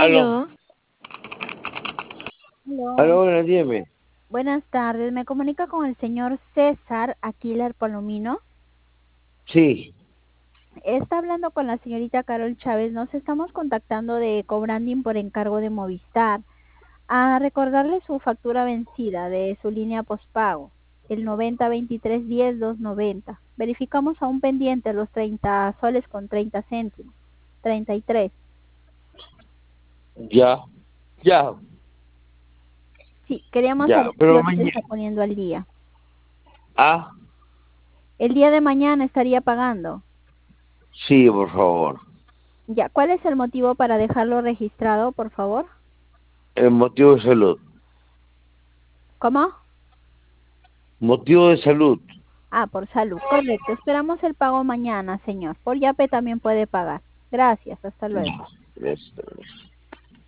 Aló. Aló. Aló, Aló. buenas, dígame. Buenas tardes. Me comunica con el señor César Aquilar Palomino. Sí, Está hablando con la señorita Carol Chávez. Nos estamos contactando de Cobranding por encargo de Movistar. A recordarle su factura vencida de su línea postpago, el 90 23 10 290. Verificamos aún pendiente los 30 soles con 30 céntimos. 33. ya, ya, Sí, queríamos ya, saber si pero hoy se mañana. está poniendo al día. Ah, El día de mañana estaría pagando. sí, por favor. Ya, ¿cuál es el motivo para dejarlo registrado, por favor? El motivo de salud. ¿Cómo? Motivo de salud. Ah, por salud. Correcto. Esperamos el pago mañana, señor. Por Yape también puede pagar. Gracias. Hasta luego. Ya, ya está.